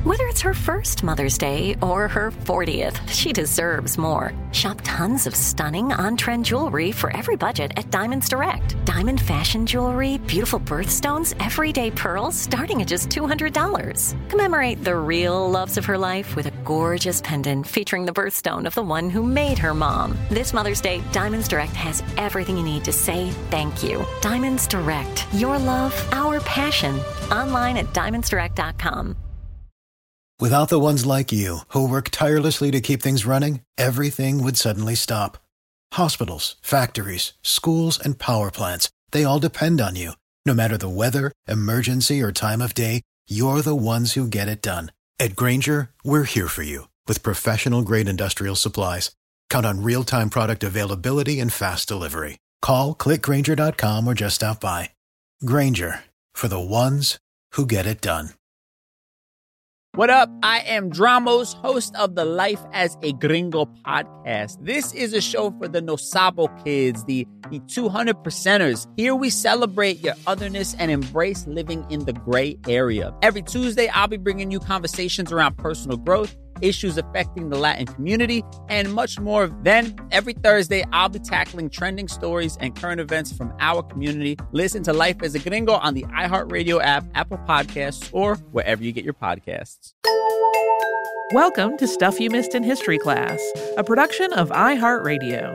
Whether it's her first Mother's Day or her 40th, she deserves more. Shop tons of stunning on-trend jewelry for every budget at Diamonds Direct. Diamond fashion jewelry, beautiful birthstones, everyday pearls starting at just $200. Commemorate the real loves of her life with a gorgeous pendant featuring the birthstone of the one who made her mom. This Mother's Day, Diamonds Direct has everything you need to say thank you. Diamonds Direct. Your love, our passion. Online at diamondsdirect.com. Without the ones like you, who work tirelessly to keep things running, everything would suddenly stop. Hospitals, factories, schools, and power plants, they all depend on you. No matter the weather, emergency, or time of day, you're the ones who get it done. At Grainger, we're here for you with professional-grade industrial supplies. Count on real-time product availability and fast delivery. Call, clickgrainger.com, or just stop by. Grainger, for the ones who get it done. What up? I am Dramos, host of the Life as a Gringo podcast. This is a show for the No Sabo kids, the 200%ers. Here we celebrate your otherness and embrace living in the gray area. Every Tuesday, I'll be bringing you conversations around personal growth, issues affecting the Latin community, and much more. Then, every Thursday, I'll be tackling trending stories and current events from our community. Listen to Life as a Gringo on the iHeartRadio app, Apple Podcasts, or wherever you get your podcasts. Welcome to Stuff You Missed in History Class, a production of iHeartRadio.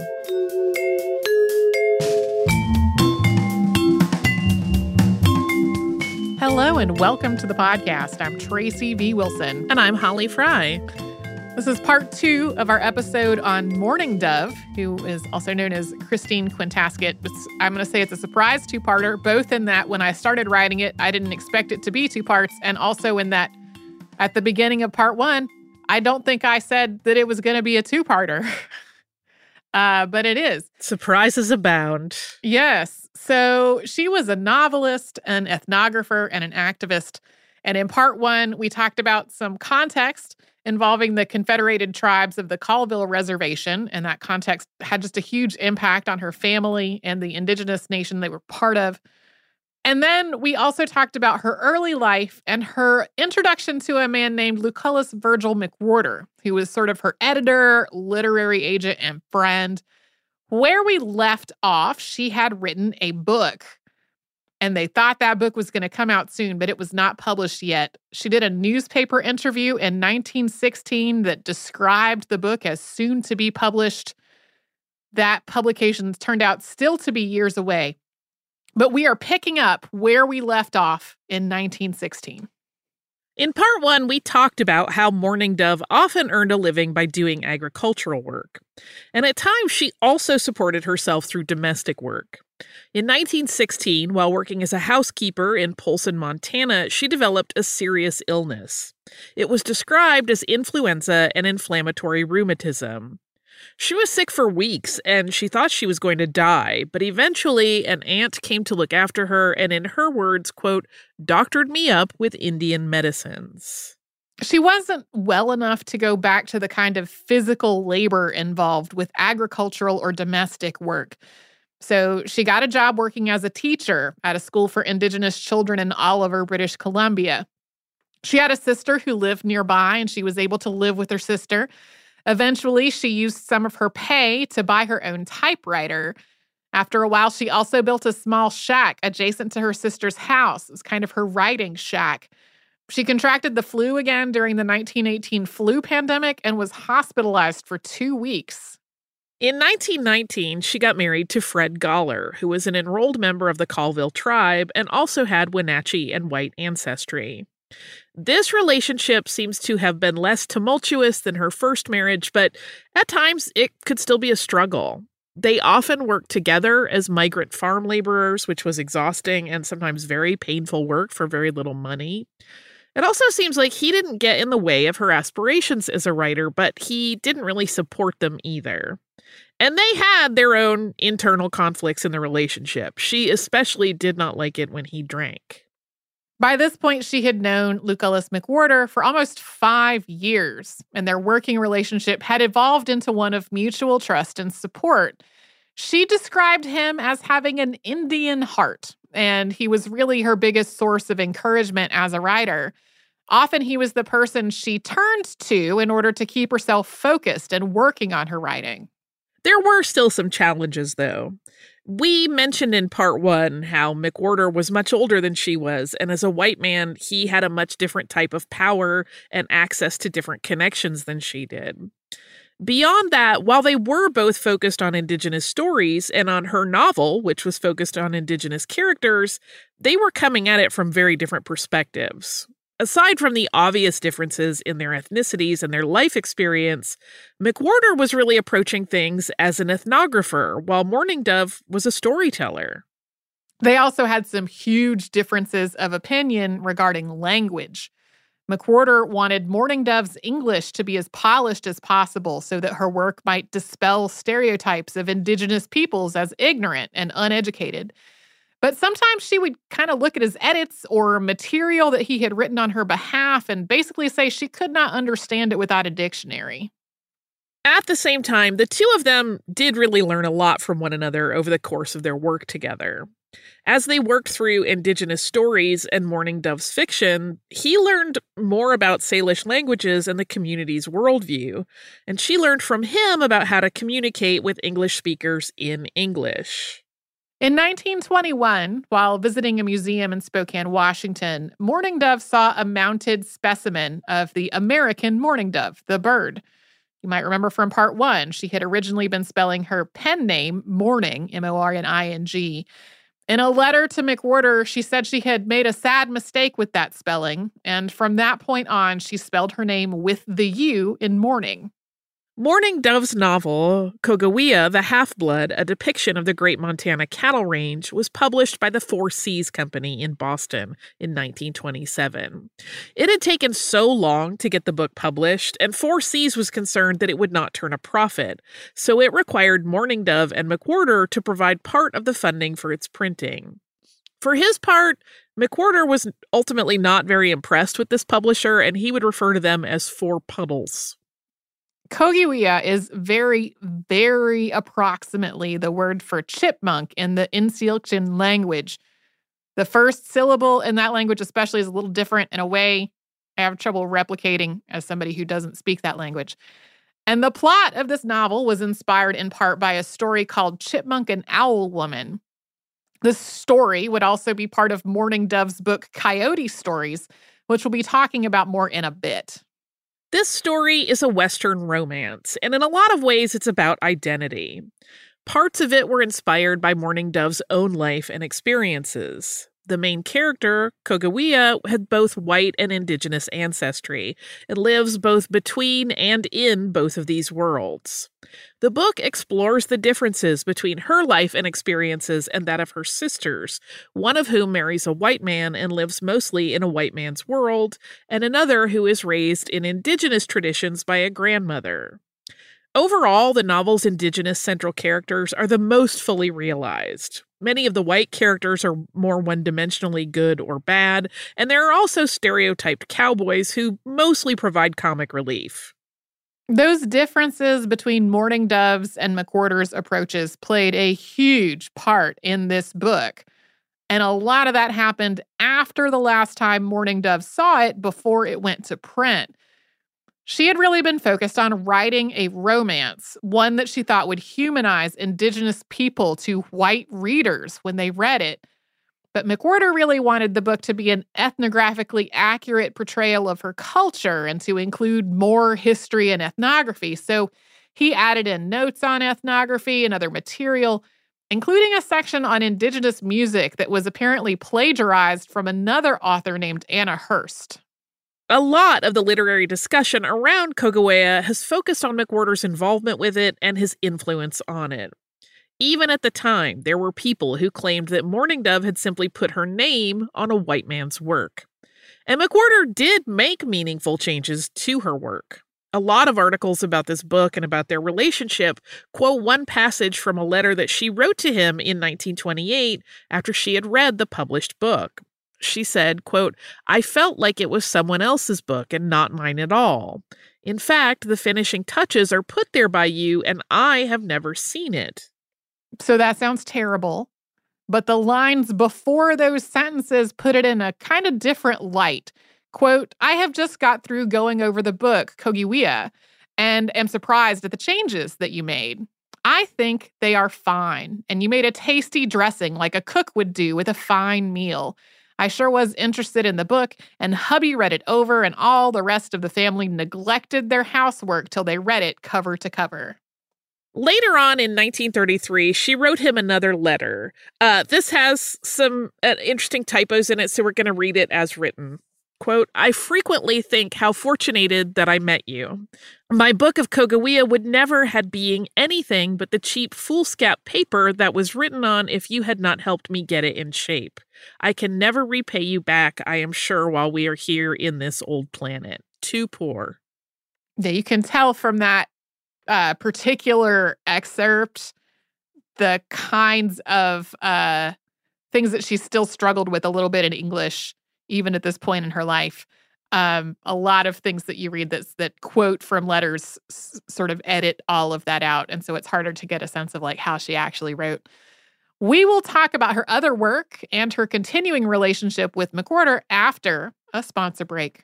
Hello and welcome to the podcast. I'm Tracy V. Wilson. And I'm Holly Fry. This is part 2 of our episode on Mourning Dove, who is also known as Christine Quintasket. I'm going to say it's a surprise two-parter, both in that when I started writing it, I didn't expect it to be 2 parts, and also in that at the beginning of part 1, I don't think I said that it was going to be a 2-parter. But it is. Surprises abound. Yes. So she was a novelist, an ethnographer, and an activist. And in part 1, we talked about some context involving the Confederated Tribes of the Colville Reservation. And that context had just a huge impact on her family and the indigenous nation they were part of. And then we also talked about her early life and her introduction to a man named Lucullus Virgil McWhorter, who was sort of her editor, literary agent, and friend. Where we left off, she had written a book, and they thought that book was going to come out soon, but it was not published yet. She did a newspaper interview in 1916 that described the book as soon to be published. That publication turned out still to be years away. But we are picking up where we left off in 1916. In part 1, we talked about how Mourning Dove often earned a living by doing agricultural work. And at times, she also supported herself through domestic work. In 1916, while working as a housekeeper in Polson, Montana, she developed a serious illness. It was described as influenza and inflammatory rheumatism. She was sick for weeks, and she thought she was going to die, but eventually an aunt came to look after her and, in her words, quote, doctored me up with Indian medicines. She wasn't well enough to go back to the kind of physical labor involved with agricultural or domestic work. So she got a job working as a teacher at a school for Indigenous children in Oliver, British Columbia. She had a sister who lived nearby, and she was able to live with her sister. Eventually, she used some of her pay to buy her own typewriter. After a while, she also built a small shack adjacent to her sister's house. It was kind of her writing shack. She contracted the flu again during the 1918 flu pandemic and was hospitalized for 2 weeks. In 1919, she got married to Fred Galler, who was an enrolled member of the Colville tribe and also had Wenatchee and white ancestry. This relationship seems to have been less tumultuous than her first marriage, but at times it could still be a struggle. They often worked together as migrant farm laborers, which was exhausting and sometimes very painful work for very little money. It also seems like he didn't get in the way of her aspirations as a writer, but he didn't really support them either. And they had their own internal conflicts in the relationship. She especially did not like it when he drank. By this point, she had known Lucullus McWhorter for almost 5 years, and their working relationship had evolved into one of mutual trust and support. She described him as having an Indian heart, and he was really her biggest source of encouragement as a writer. Often he was the person she turned to in order to keep herself focused and working on her writing. There were still some challenges, though. We mentioned in part 1 how McWhorter was much older than she was, and as a white man, he had a much different type of power and access to different connections than she did. Beyond that, while they were both focused on Indigenous stories and on her novel, which was focused on Indigenous characters, they were coming at it from very different perspectives. Aside from the obvious differences in their ethnicities and their life experience, McWhorter was really approaching things as an ethnographer, while Mourning Dove was a storyteller. They also had some huge differences of opinion regarding language. McWhorter wanted Mourning Dove's English to be as polished as possible so that her work might dispel stereotypes of Indigenous peoples as ignorant and uneducated. But sometimes she would kind of look at his edits or material that he had written on her behalf and basically say she could not understand it without a dictionary. At the same time, the two of them did really learn a lot from one another over the course of their work together. As they worked through Indigenous stories and Mourning Dove's fiction, he learned more about Salish languages and the community's worldview, and she learned from him about how to communicate with English speakers in English. In 1921, while visiting a museum in Spokane, Washington, Mourning Dove saw a mounted specimen of the American mourning dove, the bird. You might remember from part 1, she had originally been spelling her pen name, Mourning, M-O-R-N-I-N-G. In a letter to McWhorter, she said she had made a sad mistake with that spelling, and from that point on, she spelled her name with the U in mourning. Mourning Dove's novel, Kogawea, the Half-Blood, a depiction of the Great Montana Cattle Range, was published by the Four Seas Company in Boston in 1927. It had taken so long to get the book published, and Four Seas was concerned that it would not turn a profit, so it required Mourning Dove and McWhorter to provide part of the funding for its printing. For his part, McWhorter was ultimately not very impressed with this publisher, and he would refer to them as Four Puddles. Kogawea is very, very approximately the word for chipmunk in the Inseelchen language. The first syllable in that language especially is a little different in a way I have trouble replicating as somebody who doesn't speak that language. And the plot of this novel was inspired in part by a story called Chipmunk and Owl Woman. This story would also be part of Mourning Dove's book Coyote Stories, which we'll be talking about more in a bit. This story is a Western romance, and in a lot of ways it's about identity. Parts of it were inspired by Mourning Dove's own life and experiences. The main character, Kogawea, had both white and Indigenous ancestry and lives both between and in both of these worlds. The book explores the differences between her life and experiences and that of her sisters, one of whom marries a white man and lives mostly in a white man's world, and another who is raised in Indigenous traditions by a grandmother. Overall, the novel's Indigenous central characters are the most fully realized. Many of the white characters are more one-dimensionally good or bad, and there are also stereotyped cowboys who mostly provide comic relief. Those differences between Mourning Dove's and McWhorter's approaches played a huge part in this book. And a lot of that happened after the last time Mourning Dove saw it before it went to print. She had really been focused on writing a romance, one that she thought would humanize Indigenous people to white readers when they read it. But McWhorter really wanted the book to be an ethnographically accurate portrayal of her culture and to include more history and ethnography. So he added in notes on ethnography and other material, including a section on Indigenous music that was apparently plagiarized from another author named Anna Hurst. A lot of the literary discussion around Kogawea has focused on McWhorter's involvement with it and his influence on it. Even at the time, there were people who claimed that Mourning Dove had simply put her name on a white man's work. And McWhorter did make meaningful changes to her work. A lot of articles about this book and about their relationship quote one passage from a letter that she wrote to him in 1928 after she had read the published book. She said, quote, "I felt like it was someone else's book and not mine at all. In fact, the finishing touches are put there by you, and I have never seen it." So that sounds terrible, but the lines before those sentences put it in a kind of different light. Quote, I have just got through going over the book, Kogiwea, and am surprised at the changes that you made. I think they are fine, and you made a tasty dressing like a cook would do with a fine meal. I sure was interested in the book, and hubby read it over, and all the rest of the family neglected their housework till they read it cover to cover. Later on in 1933, she wrote him another letter. This has some interesting typos in it, so we're going to read it as written. Quote, I frequently think how fortunated that I met you. My book of Kogiwea would never had being anything but the cheap foolscap paper that was written on if you had not helped me get it in shape. I can never repay you back, I am sure, while we are here in this old planet. Too poor. Yeah, you can tell from that particular excerpt the kinds of things that she still struggled with a little bit in English, even at this point in her life. A lot of things that you read that quote from letters sort of edit all of that out. And so it's harder to get a sense of like how she actually wrote. We will talk about her other work and her continuing relationship with McWhorter after a sponsor break.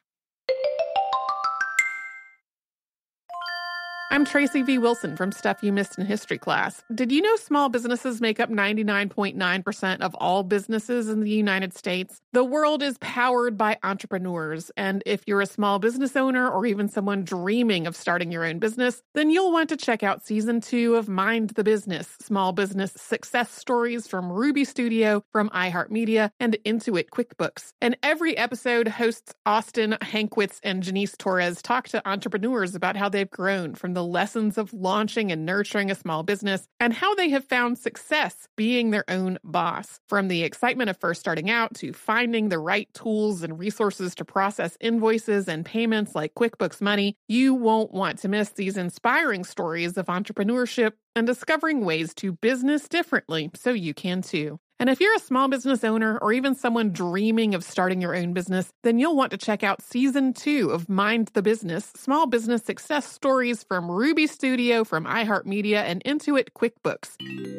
I'm Tracy V. Wilson from Stuff You Missed in History Class. Did you know small businesses make up 99.9% of all businesses in the United States? The world is powered by entrepreneurs, and if you're a small business owner or even someone dreaming of starting your own business, then you'll want to check out Season 2 of Mind the Business, Small Business Success Stories from Ruby Studio, from iHeartMedia, and Intuit QuickBooks. And every episode, hosts Austin Hankwitz and Janice Torres talk to entrepreneurs about how they've grown from the lessons of launching and nurturing a small business and how they have found success being their own boss. From the excitement of first starting out to finding the right tools and resources to process invoices and payments like QuickBooks Money, you won't want to miss these inspiring stories of entrepreneurship and discovering ways to business differently so you can too. And if you're a small business owner or even someone dreaming of starting your own business, then you'll want to check out Season 2 of Mind the Business, Small Business Success Stories from Ruby Studio, from iHeartMedia, and Intuit QuickBooks.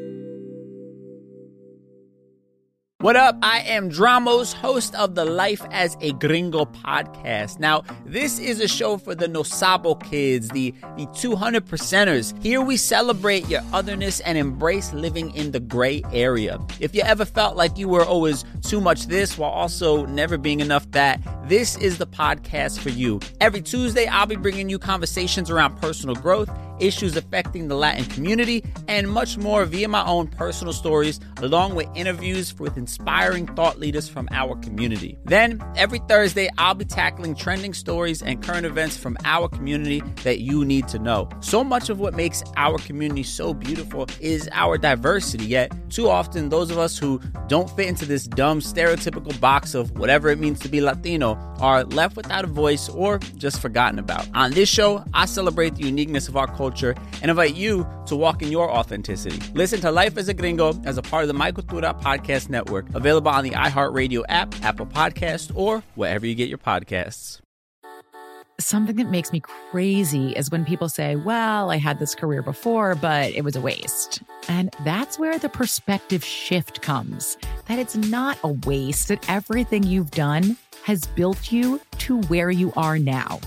What up? I am Dramos, host of the Life as a Gringo podcast. Now, this is a show for the No Sabo kids, the 200%ers. Here we celebrate your otherness and embrace living in the gray area. If you ever felt like you were always too much this while also never being enough that, this is the podcast for you. Every Tuesday, I'll be bringing you conversations around personal growth, issues affecting the Latin community, and much more via my own personal stories, along with interviews with inspiring thought leaders from our community. Then, every Thursday, I'll be tackling trending stories and current events from our community that you need to know. So much of what makes our community so beautiful is our diversity, yet too often those of us who don't fit into this dumb stereotypical box of whatever it means to be Latino are left without a voice or just forgotten about. On this show, I celebrate the uniqueness of our culture and invite you to walk in your authenticity. Listen to Life as a Gringo as a part of the My Cultura podcast network, available on the iHeartRadio app, Apple Podcasts, or wherever you get your podcasts. Something that makes me crazy is when people say, well, I had this career before, but it was a waste. And that's where the perspective shift comes, that it's not a waste, that everything you've done has built you to where you are now.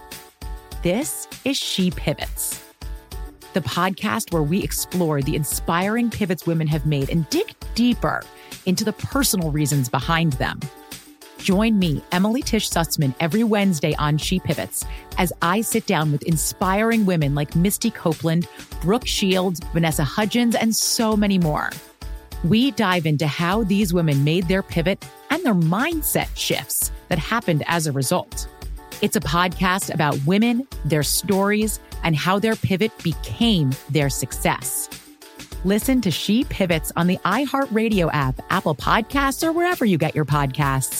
This is She Pivots, the podcast where we explore the inspiring pivots women have made and dig deeper into the personal reasons behind them. Join me, Emily Tish Sussman, every Wednesday on She Pivots as I sit down with inspiring women like Misty Copeland, Brooke Shields, Vanessa Hudgens, and so many more. We dive into how these women made their pivot and their mindset shifts that happened as a result. It's a podcast about women, their stories, and how their pivot became their success. Listen to She Pivots on the iHeartRadio app, Apple Podcasts, or wherever you get your podcasts.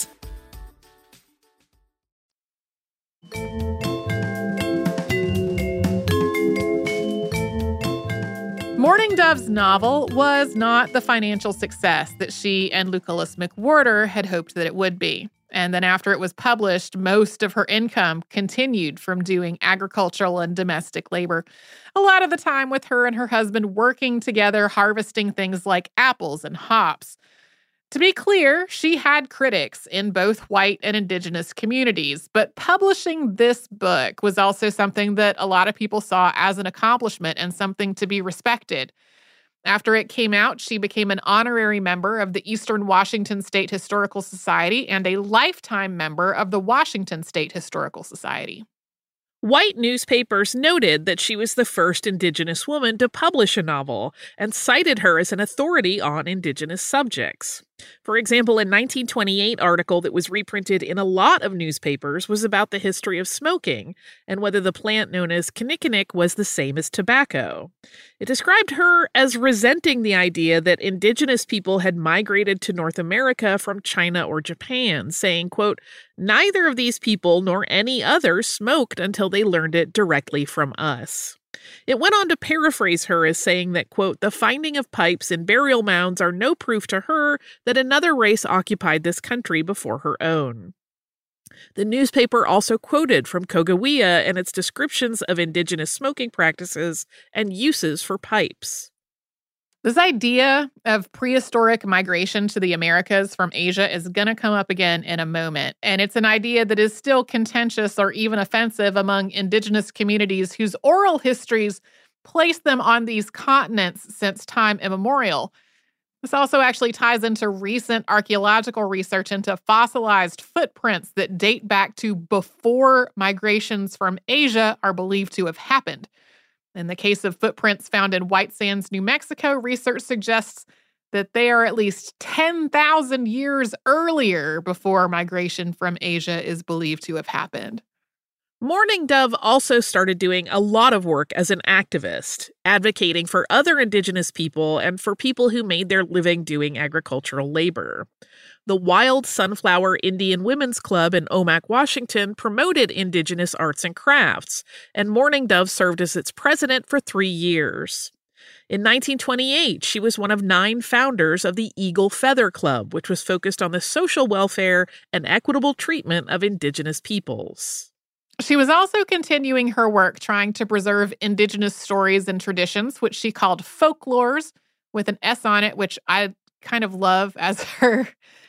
Mourning Dove's novel was not the financial success that she and Lucullus McWhorter had hoped that it would be. And then after it was published, most of her income continued from doing agricultural and domestic labor, a lot of the time with her and her husband working together, harvesting things like apples and hops. To be clear, she had critics in both white and indigenous communities, but publishing this book was also something that a lot of people saw as an accomplishment and something to be respected. After it came out, she became an honorary member of the Eastern Washington State Historical Society and a lifetime member of the Washington State Historical Society. White newspapers noted that she was the first Indigenous woman to publish a novel and cited her as an authority on Indigenous subjects. For example, a 1928 article that was reprinted in a lot of newspapers was about the history of smoking and whether the plant known as kinnikinick was the same as tobacco. It described her as resenting the idea that Indigenous people had migrated to North America from China or Japan, saying, quote, "Neither of these people nor any other smoked until they learned it directly from us." It went on to paraphrase her as saying that, quote, "The finding of pipes in burial mounds are no proof to her that another race occupied this country before her own." The newspaper also quoted from Coahuila and its descriptions of Indigenous smoking practices and uses for pipes. This idea of prehistoric migration to the Americas from Asia is going to come up again in a moment, and it's an idea that is still contentious or even offensive among Indigenous communities whose oral histories place them on these continents since time immemorial. This also actually ties into recent archaeological research into fossilized footprints that date back to before migrations from Asia are believed to have happened. In the case of footprints found in White Sands, New Mexico, research suggests that they are at least 10,000 years earlier before migration from Asia is believed to have happened. Mourning Dove also started doing a lot of work as an activist, advocating for other Indigenous people and for people who made their living doing agricultural labor. The Wild Sunflower Indian Women's Club in Omak, Washington, promoted Indigenous arts and crafts, and Mourning Dove served as its president for 3 years. In 1928, she was one of 9 founders of the Eagle Feather Club, which was focused on the social welfare and equitable treatment of Indigenous peoples. She was also continuing her work trying to preserve Indigenous stories and traditions, which she called folklores, with an S on it, which I kind of love as her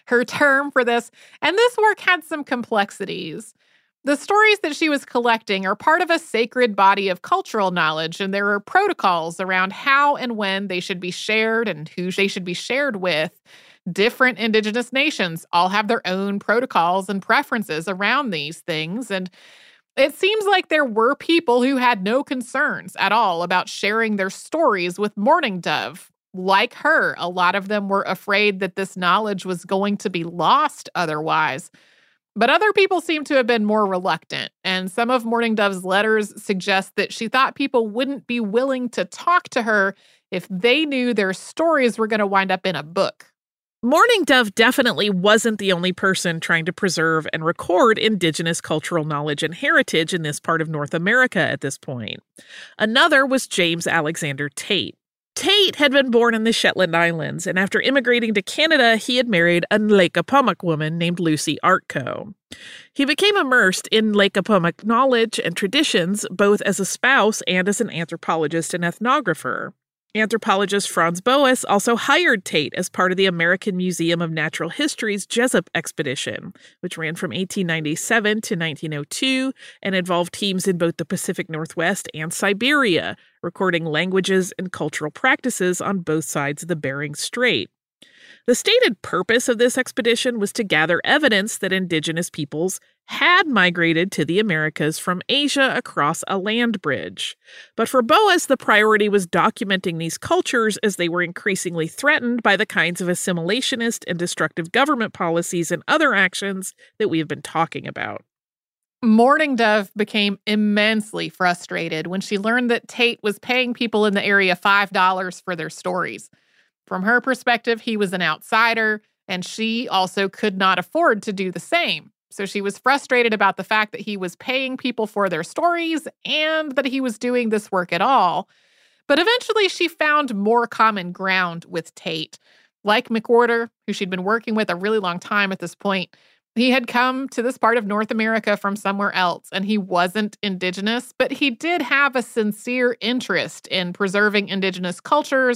term for this. And this work had some complexities. The stories that she was collecting are part of a sacred body of cultural knowledge, and there are protocols around how and when they should be shared and who they should be shared with. Different Indigenous nations all have their own protocols and preferences around these things, and it seems like there were people who had no concerns at all about sharing their stories with Mourning Dove. Like her, a lot of them were afraid that this knowledge was going to be lost otherwise. But other people seem to have been more reluctant, and some of Mourning Dove's letters suggest that she thought people wouldn't be willing to talk to her if they knew their stories were going to wind up in a book. Mourning Dove definitely wasn't the only person trying to preserve and record Indigenous cultural knowledge and heritage in this part of North America at this point. Another was James Alexander Tate. Tate had been born in the Shetland Islands, and after immigrating to Canada, he had married a Lake-a-Pummock woman named Lucy Artko. He became immersed in Lake-a-Pummock knowledge and traditions, both as a spouse and as an anthropologist and ethnographer. Anthropologist Franz Boas also hired Tate as part of the American Museum of Natural History's Jesup expedition, which ran from 1897 to 1902 and involved teams in both the Pacific Northwest and Siberia, recording languages and cultural practices on both sides of the Bering Strait. The stated purpose of this expedition was to gather evidence that Indigenous peoples had migrated to the Americas from Asia across a land bridge. But for Boas, the priority was documenting these cultures as they were increasingly threatened by the kinds of assimilationist and destructive government policies and other actions that we have been talking about. Mourning Dove became immensely frustrated when she learned that Tate was paying people in the area $5 for their stories. From her perspective, he was an outsider, and she also could not afford to do the same. So she was frustrated about the fact that he was paying people for their stories and that he was doing this work at all. But eventually she found more common ground with Tate. Like McWhorter, who she'd been working with a really long time at this point, he had come to this part of North America from somewhere else, and he wasn't Indigenous, but he did have a sincere interest in preserving Indigenous cultures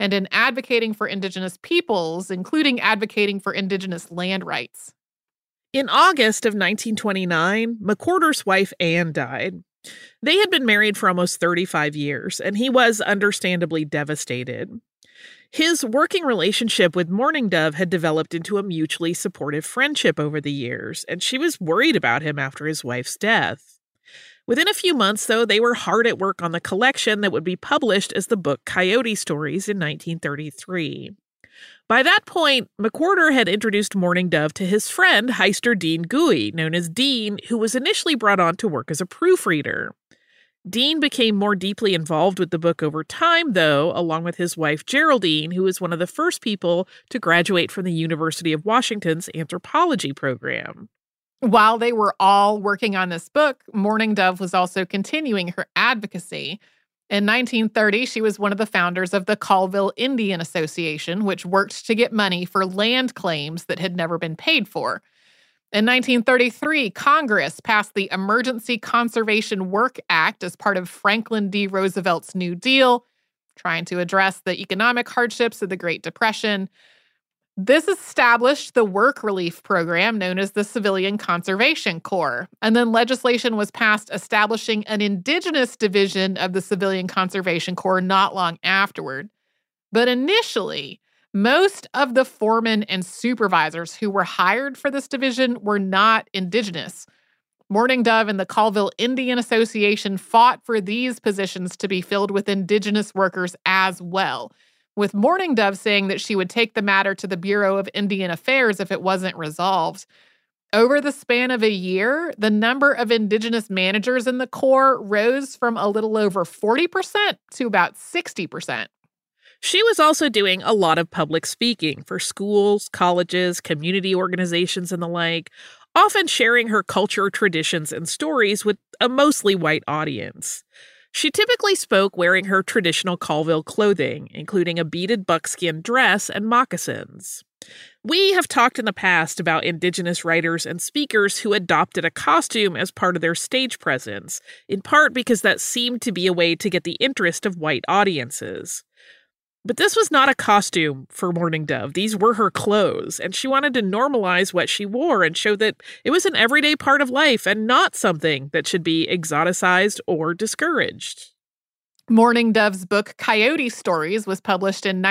and in advocating for Indigenous peoples, including advocating for Indigenous land rights. In August of 1929, McWhorter's wife Anne died. They had been married for almost 35 years, and he was understandably devastated. His working relationship with Mourning Dove had developed into a mutually supportive friendship over the years, and she was worried about him after his wife's death. Within a few months, though, they were hard at work on the collection that would be published as the book Coyote Stories in 1933. By that point, McWhorter had introduced Mourning Dove to his friend Heister Dean Gooey, known as Dean, who was initially brought on to work as a proofreader. Dean became more deeply involved with the book over time, though, along with his wife Geraldine, who was one of the first people to graduate from the University of Washington's anthropology program. While they were all working on this book, Mourning Dove was also continuing her advocacy. In 1930, she was one of the founders of the Colville Indian Association, which worked to get money for land claims that had never been paid for. In 1933, Congress passed the Emergency Conservation Work Act as part of Franklin D. Roosevelt's New Deal, trying to address the economic hardships of the Great Depression. This established the work relief program known as the Civilian Conservation Corps, and then legislation was passed establishing an Indigenous division of the Civilian Conservation Corps not long afterward. But initially, most of the foremen and supervisors who were hired for this division were not Indigenous. Mourning Dove and the Colville Indian Association fought for these positions to be filled with Indigenous workers as well, with Mourning Dove saying that she would take the matter to the Bureau of Indian Affairs if it wasn't resolved. Over the span of a year, the number of Indigenous managers in the Corps rose from a little over 40% to about 60%. She was also doing a lot of public speaking for schools, colleges, community organizations, and the like, often sharing her culture, traditions, and stories with a mostly white audience. She typically spoke wearing her traditional Colville clothing, including a beaded buckskin dress and moccasins. We have talked in the past about Indigenous writers and speakers who adopted a costume as part of their stage presence, in part because that seemed to be a way to get the interest of white audiences. But this was not a costume for Mourning Dove. These were her clothes, and she wanted to normalize what she wore and show that it was an everyday part of life and not something that should be exoticized or discouraged. Mourning Dove's book Coyote Stories was published in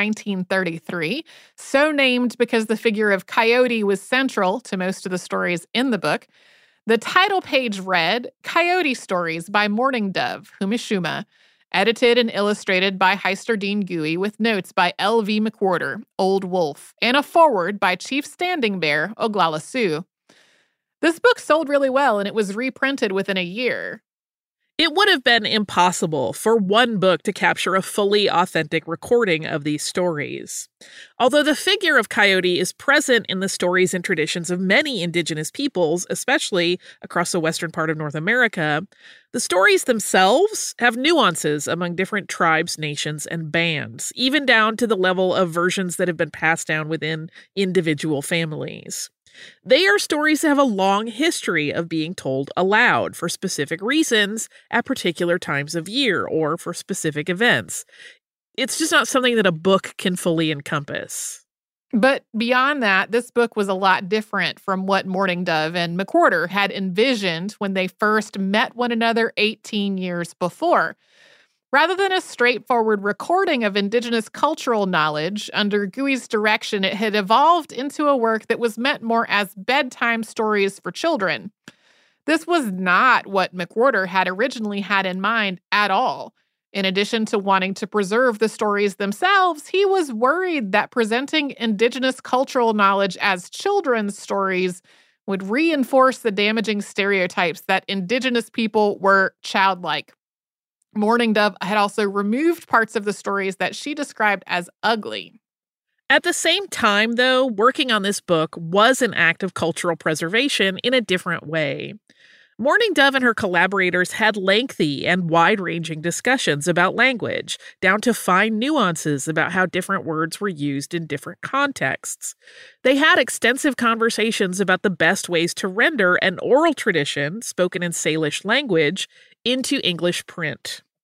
1933, so named because the figure of Coyote was central to most of the stories in the book. The title page read, Coyote Stories by Mourning Dove, Humishuma, edited and illustrated by Heister Dean Gooey with notes by L.V. McWhorter, Old Wolf, and a foreword by Chief Standing Bear, Oglala Sioux. This book sold really well, and it was reprinted within a year. It would have been impossible for one book to capture a fully authentic recording of these stories. Although the figure of Coyote is present in the stories and traditions of many Indigenous peoples, especially across the western part of North America, the stories themselves have nuances among different tribes, nations, and bands, even down to the level of versions that have been passed down within individual families. They are stories that have a long history of being told aloud for specific reasons at particular times of year or for specific events. It's just not something that a book can fully encompass. But beyond that, this book was a lot different from what Mourning Dove and McWhorter had envisioned when they first met one another 18 years before. Rather than a straightforward recording of Indigenous cultural knowledge, under Gooey's direction, it had evolved into a work that was meant more as bedtime stories for children. This was not what McWhorter had originally had in mind at all. In addition to wanting to preserve the stories themselves, he was worried that presenting Indigenous cultural knowledge as children's stories would reinforce the damaging stereotypes that Indigenous people were childlike. Mourning Dove had also removed parts of the stories that she described as ugly. At the same time, though, working on this book was an act of cultural preservation in a different way. Mourning Dove and her collaborators had lengthy and wide-ranging discussions about language, down to fine nuances about how different words were used in different contexts. They had extensive conversations about the best ways to render an oral tradition, spoken in Salish language, into English print.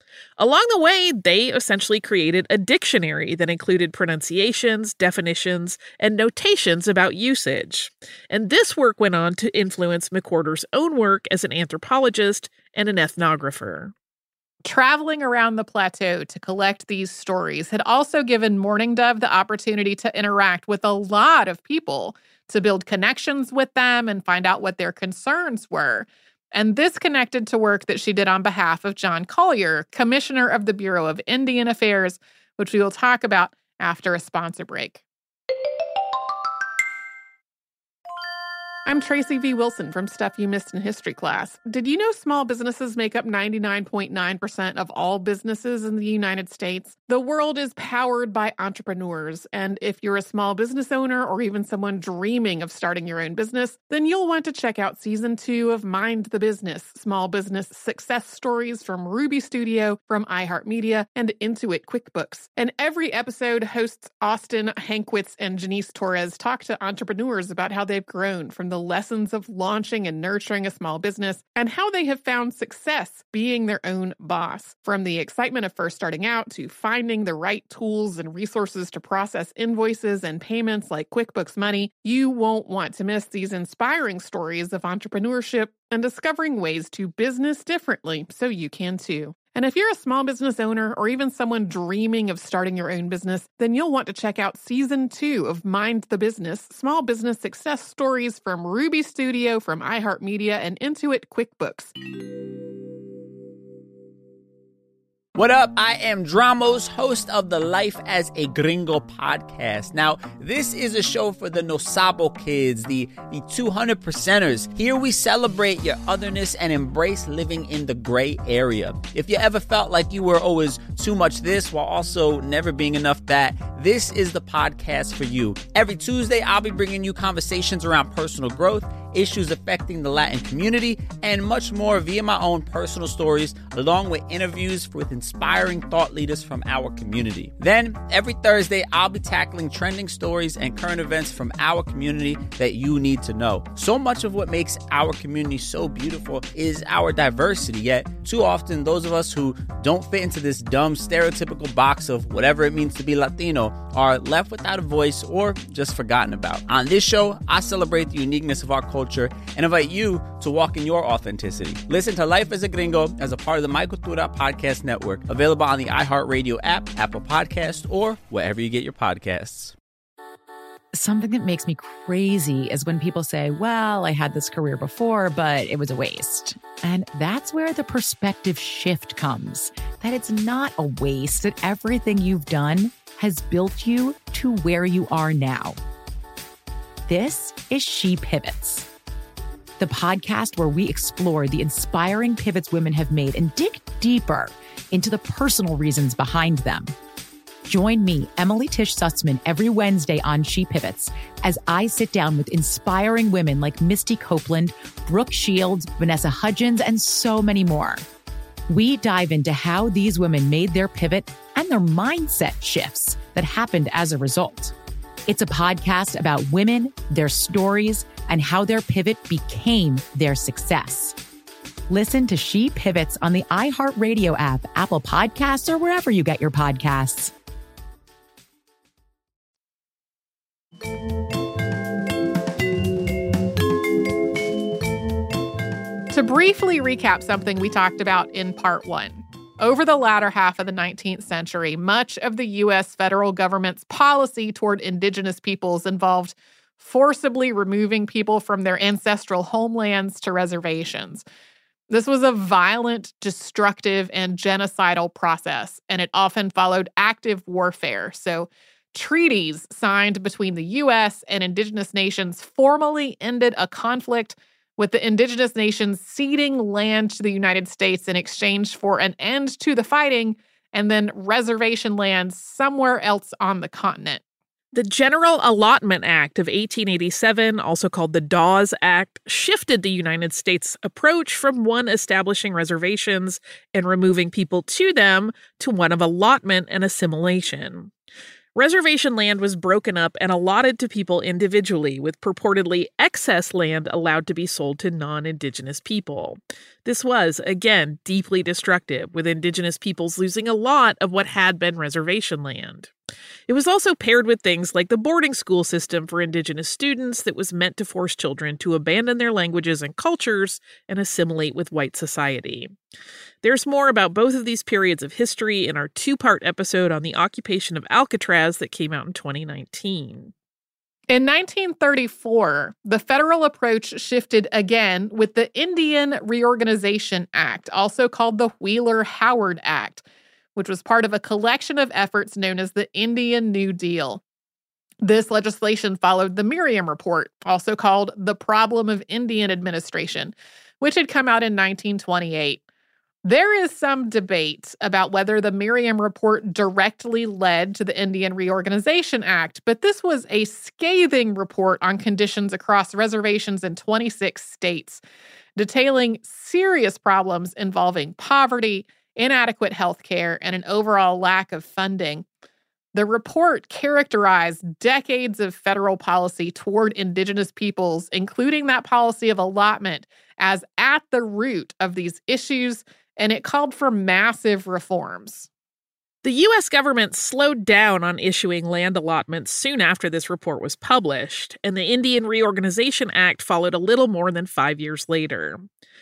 Along the way, they essentially created a dictionary that included pronunciations, definitions, and notations about usage. And this work went on to influence McWhorter's own work as an anthropologist and an ethnographer. Traveling around the plateau to collect these stories had also given Mourning Dove the opportunity to interact with a lot of people, to build connections with them and find out what their concerns were. And this connected to work that she did on behalf of John Collier, Commissioner of the Bureau of Indian Affairs, which we will talk about after a sponsor break. I'm Tracy V. Wilson from Stuff You Missed in History class. Did you know small businesses make up 99.9% of all businesses in the United States? The world is powered by entrepreneurs, and if you're a small business owner or even someone dreaming of starting your own business, then you'll want to check out Season 2 of Mind the Business, Small Business Success Stories from Ruby Studio, from iHeartMedia, and Intuit QuickBooks. And every episode, hosts Austin Hankwitz and Janice Torres talk to entrepreneurs about how they've grown from the lessons of launching and nurturing a small business and how they have found success being their own boss. From the excitement of first starting out to finding the right tools and resources to process invoices and payments like QuickBooks Money, you won't want to miss these inspiring stories of entrepreneurship and discovering ways to business differently so you can too. And if you're a small business owner or even someone dreaming of starting your own business, then you'll want to check out Season 2 of Mind the Business, Small Business Success Stories from Ruby Studio, from iHeartMedia, and Intuit QuickBooks. What up? I am Dramos, host of the Life as a Gringo podcast. Now, this is a show for the No Sabo kids, the 200%ers. Here we celebrate your otherness and embrace living in the gray area. If you ever felt like you were always too much this while also never being enough that, this is the podcast for you. Every Tuesday, I'll be bringing you conversations around personal growth, issues affecting the Latin community, and much more via my own personal stories, along with interviews with inspiring thought leaders from our community. Then, every Thursday, I'll be tackling trending stories and current events from our community that you need to know. So much of what makes our community so beautiful is our diversity, yet too often those of us who don't fit into this dumb stereotypical box of whatever it means to be Latino are left without a voice or just forgotten about. On this show, I celebrate the uniqueness of our culture and invite you to walk in your authenticity. Listen to Life as a Gringo as a part of the My Cultura podcast network, available on the iHeartRadio app, Apple Podcast, or wherever you get your podcasts. Something that makes me crazy is when people say, well, I had this career before, but it was a waste. And that's where the perspective shift comes, that it's not a waste, that everything you've done has built you to where you are now. This is She Pivots, the podcast where we explore the inspiring pivots women have made and dig deeper into the personal reasons behind them. Join me, Emily Tish Sussman, every Wednesday on She Pivots as I sit down with inspiring women like Misty Copeland, Brooke Shields, Vanessa Hudgens, and so many more. We dive into how these women made their pivot and their mindset shifts that happened as a result. It's a podcast about women, their stories, and how their pivot became their success. Listen to She Pivots on the iHeartRadio app, Apple Podcasts, or wherever you get your podcasts. To briefly recap something we talked about in part 1, over the latter half of the 19th century, much of the U.S. federal government's policy toward indigenous peoples involved forcibly removing people from their ancestral homelands to reservations. This was a violent, destructive, and genocidal process, and it often followed active warfare. So treaties signed between the U.S. and indigenous nations formally ended a conflict, with the indigenous nations ceding land to the United States in exchange for an end to the fighting and then reservation land somewhere else on the continent. The General Allotment Act of 1887, also called the Dawes Act, shifted the United States' approach from one establishing reservations and removing people to them to one of allotment and assimilation. Reservation land was broken up and allotted to people individually, with purportedly excess land allowed to be sold to non-Indigenous people. This was, again, deeply destructive, with Indigenous peoples losing a lot of what had been reservation land. It was also paired with things like the boarding school system for Indigenous students that was meant to force children to abandon their languages and cultures and assimilate with white society. There's more about both of these periods of history in our two-part episode on the occupation of Alcatraz that came out in 2019. In 1934, the federal approach shifted again with the Indian Reorganization Act, also called the Wheeler-Howard Act, which was part of a collection of efforts known as the Indian New Deal. This legislation followed the Merriam Report, also called the Problem of Indian Administration, which had come out in 1928. There is some debate about whether the Merriam Report directly led to the Indian Reorganization Act, but this was a scathing report on conditions across reservations in 26 states, detailing serious problems involving poverty, inadequate health care, and an overall lack of funding. The report characterized decades of federal policy toward Indigenous peoples, including that policy of allotment, as at the root of these issues, and it called for massive reforms. The U.S. government slowed down on issuing land allotments soon after this report was published, and the Indian Reorganization Act followed a little more than 5 years later.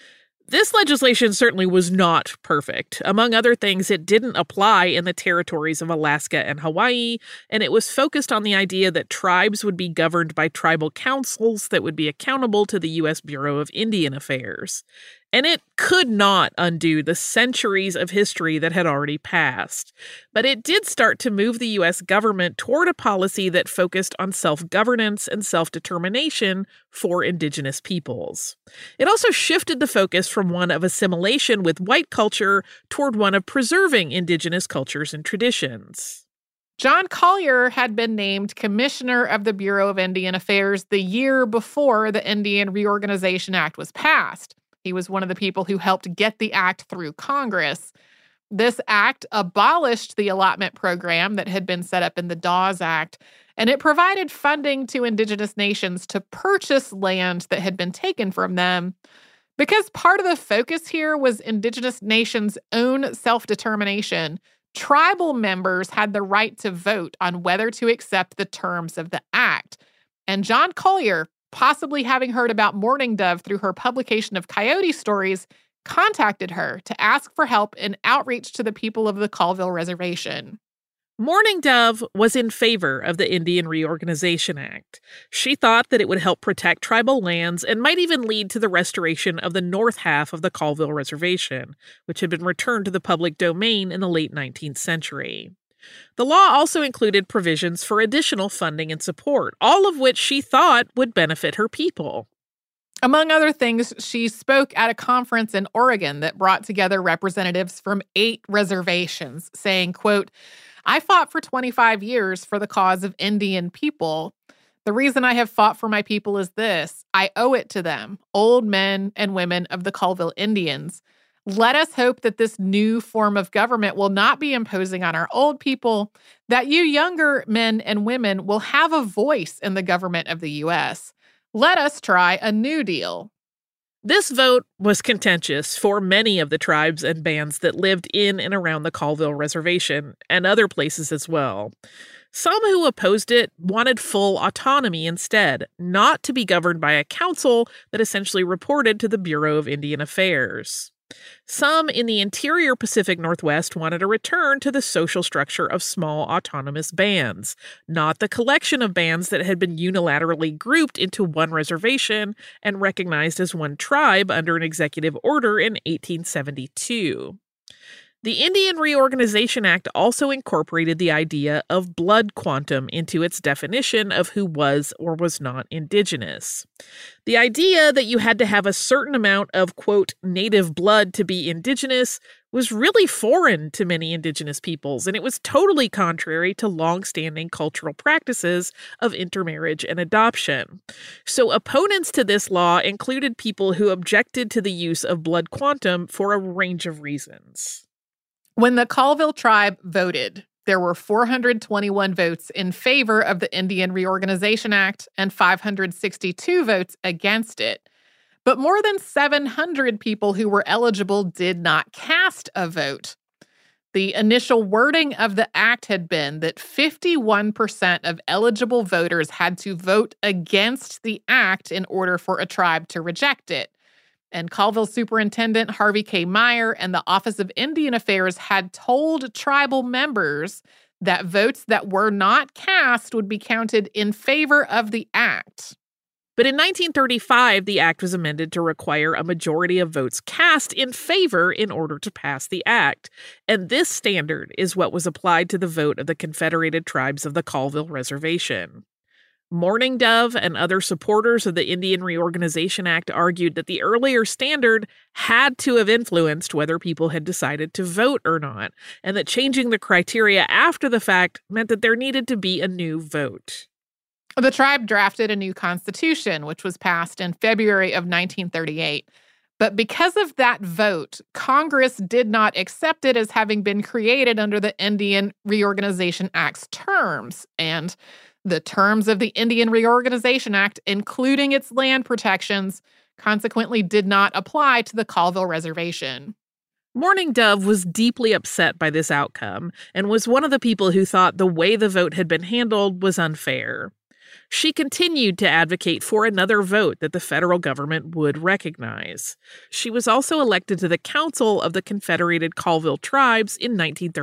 This legislation certainly was not perfect. Among other things, it didn't apply in the territories of Alaska and Hawaii, and it was focused on the idea that tribes would be governed by tribal councils that would be accountable to the U.S. Bureau of Indian Affairs. And it could not undo the centuries of history that had already passed. But it did start to move the U.S. government toward a policy that focused on self-governance and self-determination for Indigenous peoples. It also shifted the focus from one of assimilation with white culture toward one of preserving Indigenous cultures and traditions. John Collier had been named Commissioner of the Bureau of Indian Affairs the year before the Indian Reorganization Act was passed. He was one of the people who helped get the act through Congress. This act abolished the allotment program that had been set up in the Dawes Act, and it provided funding to Indigenous nations to purchase land that had been taken from them. Because part of the focus here was Indigenous nations' own self-determination, tribal members had the right to vote on whether to accept the terms of the act. And John Collier, possibly having heard about Mourning Dove through her publication of Coyote Stories, contacted her to ask for help in outreach to the people of the Colville Reservation. Mourning Dove was in favor of the Indian Reorganization Act. She thought that it would help protect tribal lands and might even lead to the restoration of the north half of the Colville Reservation, which had been returned to the public domain in the late 19th century. The law also included provisions for additional funding and support, all of which she thought would benefit her people. Among other things, she spoke at a conference in Oregon that brought together representatives from 8 reservations, saying, quote, "I fought for 25 years for the cause of Indian people. The reason I have fought for my people is this: I owe it to them, old men and women of the Colville Indians. Let us hope that this new form of government will not be imposing on our old people, that you younger men and women will have a voice in the government of the U.S. Let us try a new deal." This vote was contentious for many of the tribes and bands that lived in and around the Colville Reservation and other places as well. Some who opposed it wanted full autonomy instead, not to be governed by a council that essentially reported to the Bureau of Indian Affairs. Some in the interior Pacific Northwest wanted a return to the social structure of small autonomous bands, not the collection of bands that had been unilaterally grouped into one reservation and recognized as one tribe under an executive order in 1872. The Indian Reorganization Act also incorporated the idea of blood quantum into its definition of who was or was not Indigenous. The idea that you had to have a certain amount of, quote, native blood to be Indigenous was really foreign to many Indigenous peoples, and it was totally contrary to long-standing cultural practices of intermarriage and adoption. So opponents to this law included people who objected to the use of blood quantum for a range of reasons. When the Colville tribe voted, There were 421 votes in favor of the Indian Reorganization Act and 562 votes against it. But more than 700 people who were eligible did not cast a vote. The initial wording of the act had been that 51% of eligible voters had to vote against the act in order for a tribe to reject it. And Colville Superintendent Harvey K. Meyer and the Office of Indian Affairs had told tribal members that votes that were not cast would be counted in favor of the act. But in 1935, the act was amended to require a majority of votes cast in favor in order to pass the act. And this standard is what was applied to the vote of the Confederated Tribes of the Colville Reservation. Mourning Dove and other supporters of the Indian Reorganization Act argued that the earlier standard had to have influenced whether people had decided to vote or not, and that changing the criteria after the fact meant that there needed to be a new vote. The tribe drafted a new constitution, which was passed in February of 1938. But because of that vote, Congress did not accept it as having been created under the Indian Reorganization Act's terms. And the terms of the Indian Reorganization Act, including its land protections, consequently did not apply to the Colville Reservation. Mourning Dove was deeply upset by this outcome and was one of the people who thought the way the vote had been handled was unfair. She continued to advocate for another vote that the federal government would recognize. She was also elected to the Council of the Confederated Colville Tribes in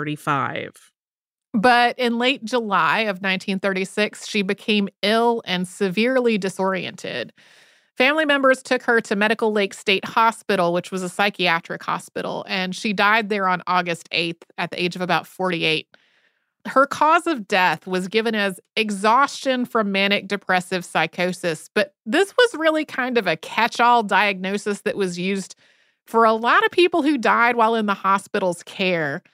1935. But in late July of 1936, she became ill and severely disoriented. Family members took her to Medical Lake State Hospital, which was a psychiatric hospital, and she died there on August 8th at the age of about 48. Her cause of death was given as exhaustion from manic depressive psychosis, but this was really kind of a catch-all diagnosis that was used for a lot of people who died while in the hospital's care.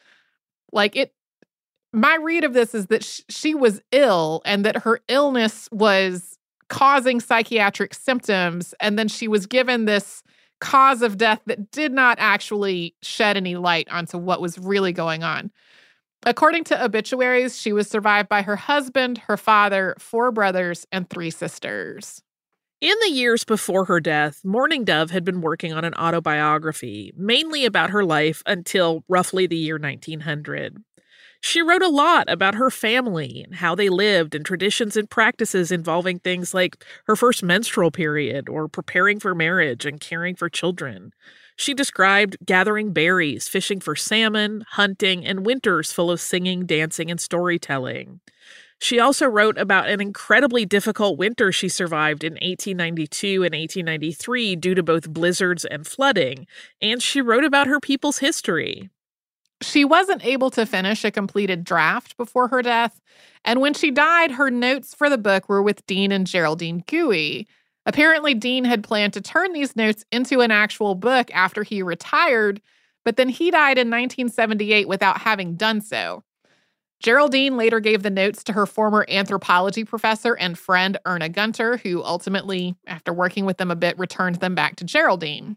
My read of this is that she was ill and that her illness was causing psychiatric symptoms, and then she was given this cause of death that did not actually shed any light onto what was really going on. According to obituaries, she was survived by her husband, her father, 4 brothers, and 3 sisters. In the years before her death, Mourning Dove had been working on an autobiography, mainly about her life until roughly the year 1900. She wrote a lot about her family and how they lived and traditions and practices involving things like her first menstrual period or preparing for marriage and caring for children. She described gathering berries, fishing for salmon, hunting, and winters full of singing, dancing, and storytelling. She also wrote about an incredibly difficult winter she survived in 1892 and 1893 due to both blizzards and flooding, and she wrote about her people's history. She wasn't able to finish a completed draft before her death, and when she died, her notes for the book were with Dean and Geraldine Gooey. Apparently, Dean had planned to turn these notes into an actual book after he retired, but then he died in 1978 without having done so. Geraldine later gave the notes to her former anthropology professor and friend, Erna Gunter, who ultimately, after working with them a bit, returned them back to Geraldine.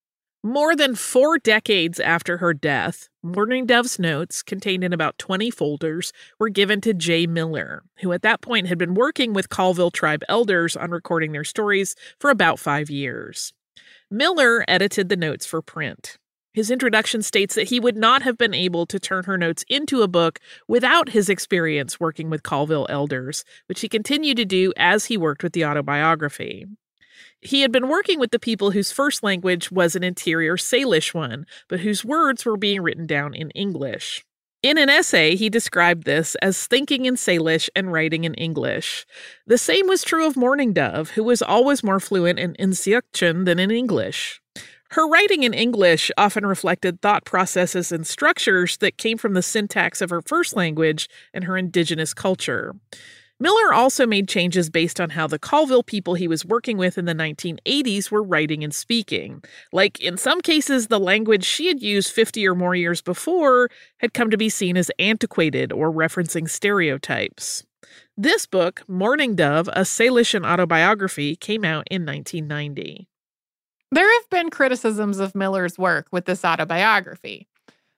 More than 4 decades after her death, Mourning Dove's notes, contained in about 20 folders, were given to Jay Miller, who at that point had been working with Colville tribe elders on recording their stories for about 5 years. Miller edited the notes for print. His introduction states that he would not have been able to turn her notes into a book without his experience working with Colville elders, which he continued to do as he worked with the autobiography. He had been working with the people whose first language was an interior Salish one, but whose words were being written down in English. In an essay, he described this as thinking in Salish and writing in English. The same was true of Mourning Dove, who was always more fluent in Inuktitut than in English. Her writing in English often reflected thought processes and structures that came from the syntax of her first language and her indigenous culture. Miller also made changes based on how the Colville people he was working with in the 1980s were writing and speaking. Like, in some cases, the language she had used 50 or more years before had come to be seen as antiquated or referencing stereotypes. This book, Mourning Dove, A Salishan Autobiography, came out in 1990. There have been criticisms of Miller's work with this autobiography.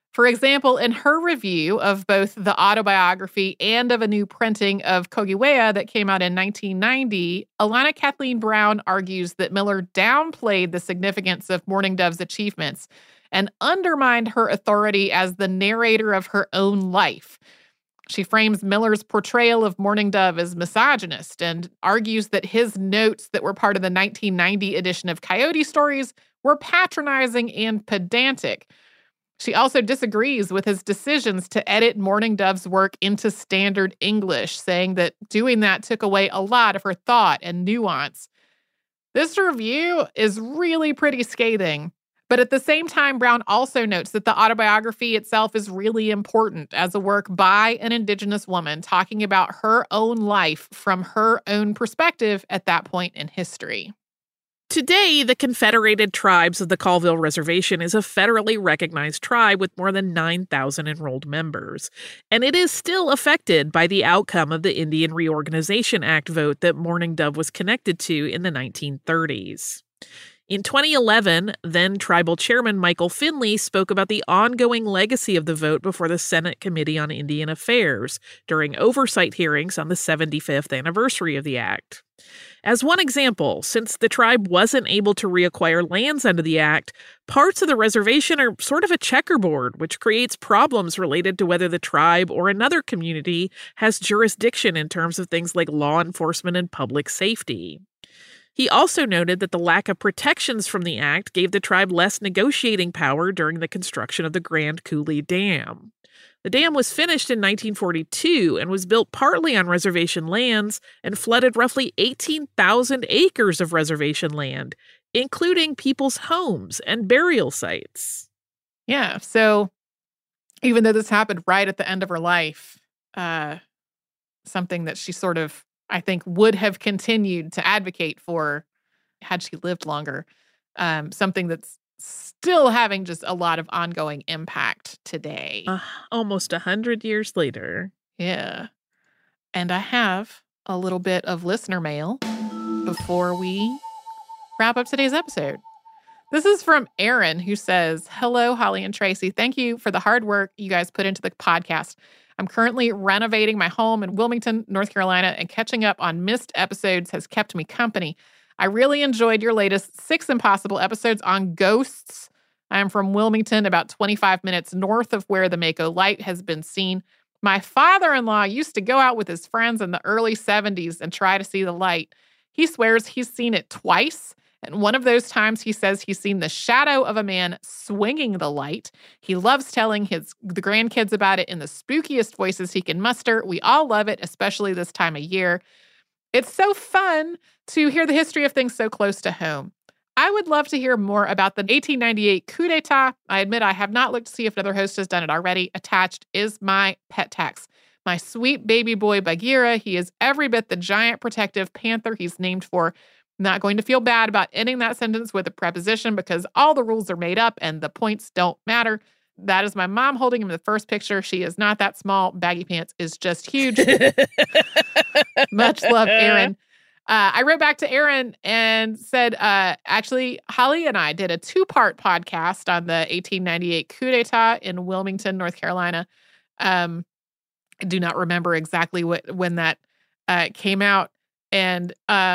For example, in her review of both the autobiography and of a new printing of Kogiwea that came out in 1990, Alana Kathleen Brown argues that Miller downplayed the significance of Mourning Dove's achievements and undermined her authority as the narrator of her own life. She frames Miller's portrayal of Mourning Dove as misogynist and argues that his notes that were part of the 1990 edition of Coyote Stories were patronizing and pedantic. She also disagrees with his decisions to edit Mourning Dove's work into standard English, saying that doing that took away a lot of her thought and nuance. This review is really pretty scathing. But at the same time, Brown also notes that the autobiography itself is really important as a work by an Indigenous woman talking about her own life from her own perspective at that point in history. Today, the Confederated Tribes of the Colville Reservation is a federally recognized tribe with more than 9,000 enrolled members, and it is still affected by the outcome of the Indian Reorganization Act vote that Mourning Dove was connected to in the 1930s. In 2011, then tribal chairman Michael Finley spoke about the ongoing legacy of the vote before the Senate Committee on Indian Affairs during oversight hearings on the 75th anniversary of the act. As one example, since the tribe wasn't able to reacquire lands under the act, parts of the reservation are sort of a checkerboard, which creates problems related to whether the tribe or another community has jurisdiction in terms of things like law enforcement and public safety. He also noted that the lack of protections from the act gave the tribe less negotiating power during the construction of the Grand Coulee Dam. The dam was finished in 1942 and was built partly on reservation lands and flooded roughly 18,000 acres of reservation land, including people's homes and burial sites. Yeah, so even though this happened right at the end of her life, something that she sort of, I think, would have continued to advocate for had she lived longer. Something that's still having just a lot of ongoing impact today. Almost 100 years later. Yeah. And I have a little bit of listener mail before we wrap up today's episode. This is from Aaron, who says, "Hello, Holly and Tracy. Thank you for the hard work you guys put into the podcast. I'm currently renovating my home in Wilmington, North Carolina, and catching up on missed episodes has kept me company. I really enjoyed your latest 6 Impossible episodes on ghosts. I am from Wilmington, about 25 minutes north of where the Mako Light has been seen. My father-in-law used to go out with his friends in the early 70s and try to see the light. He swears he's seen it twice. And one of those times he says he's seen the shadow of a man swinging the light. He loves telling the grandkids about it in the spookiest voices he can muster. We all love it, especially this time of year. It's so fun to hear the history of things so close to home. I would love to hear more about the 1898 coup d'etat. I admit I have not looked to see if another host has done it already. Attached is my pet tax. My sweet baby boy Bagheera. He is every bit the giant protective panther he's named for. Not going to feel bad about ending that sentence with a preposition because all the rules are made up and the points don't matter. That is my mom holding him in the first picture. She is not that small. Baggy pants is just huge. Much love, Aaron. I wrote back to Aaron and said, actually, Holly and I did a 2-part podcast on the 1898 coup d'etat in Wilmington, North Carolina. I do not remember exactly when that came out. And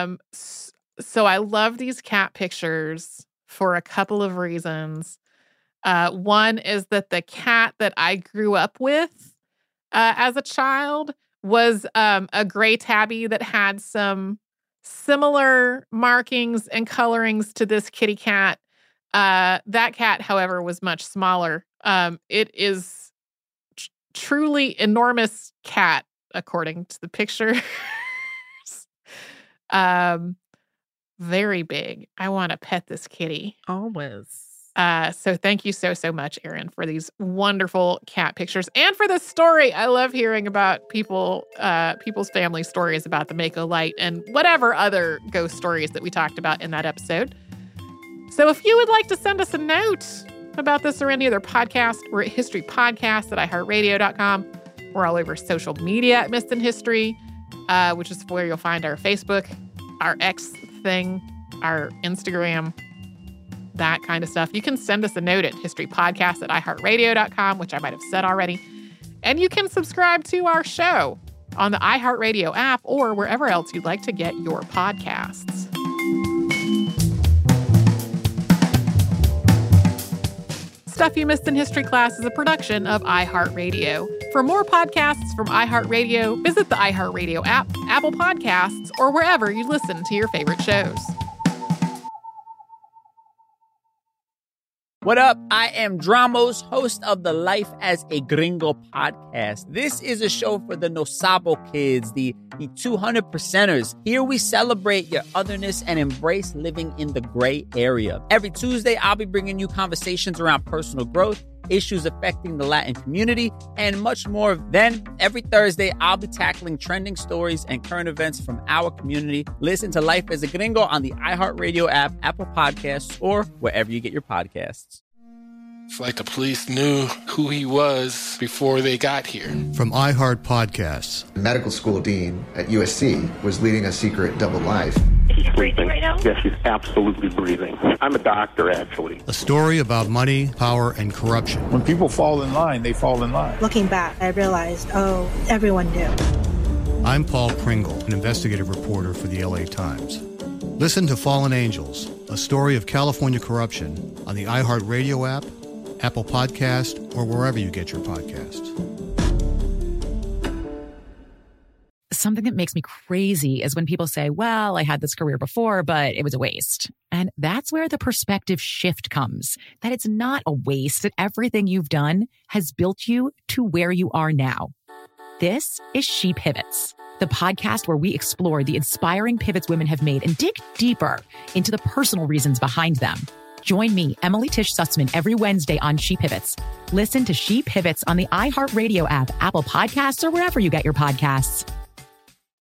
so I love these cat pictures for a couple of reasons. One is that the cat that I grew up with as a child was a gray tabby that had some similar markings and colorings to this kitty cat. That cat, however, was much smaller. It is truly enormous cat, according to the picture. Very big. I want to pet this kitty. Always. So thank you so much, Aaron, for these wonderful cat pictures and for this story. I love hearing about people's family stories about the Mako Light and whatever other ghost stories that we talked about in that episode. So if you would like to send us a note about this or any other podcast, we're at historypodcast@iheartradio.com. We're all over social media at Missed in History, which is where you'll find our Facebook, our X thing, our Instagram. that kind of stuff, you can send us a note at historypodcast@iheartradio.com, which I might have said already. And you can subscribe to our show on the iHeartRadio app or wherever else you'd like to get your podcasts. Stuff You Missed in History Class is a production of iHeartRadio. For more podcasts from iHeartRadio, visit the iHeartRadio app, Apple Podcasts, or wherever you listen to your favorite shows. What up? I am Dramos, host of the Life as a Gringo podcast. This is a show for the No Sabo kids, the 200%ers. Here we celebrate your otherness and embrace living in the gray area. Every Tuesday, I'll be bringing you conversations around personal growth, issues affecting the Latin community, and much more. Then, every Thursday, I'll be tackling trending stories and current events from our community. Listen to Life as a Gringo on the iHeartRadio app, Apple Podcasts, or wherever you get your podcasts. It's like the police knew who he was before they got here. From iHeart Podcasts. The medical school dean at USC was leading a secret double life. She's breathing right now? Yes, she's absolutely breathing. I'm a doctor, actually. A story about money, power, and corruption. When people fall in line, they fall in line. Looking back, I realized, everyone knew. I'm Paul Pringle, an investigative reporter for the LA Times. Listen to Fallen Angels, a story of California corruption on the iHeartRadio app, Apple Podcast, or wherever you get your podcasts. Something that makes me crazy is when people say, well, I had this career before, but it was a waste. And that's where the perspective shift comes, that it's not a waste, that everything you've done has built you to where you are now. This is She Pivots, the podcast where we explore the inspiring pivots women have made and dig deeper into the personal reasons behind them. Join me, Emily Tish Sussman, every Wednesday on She Pivots. Listen to She Pivots on the iHeartRadio app, Apple Podcasts, or wherever you get your podcasts.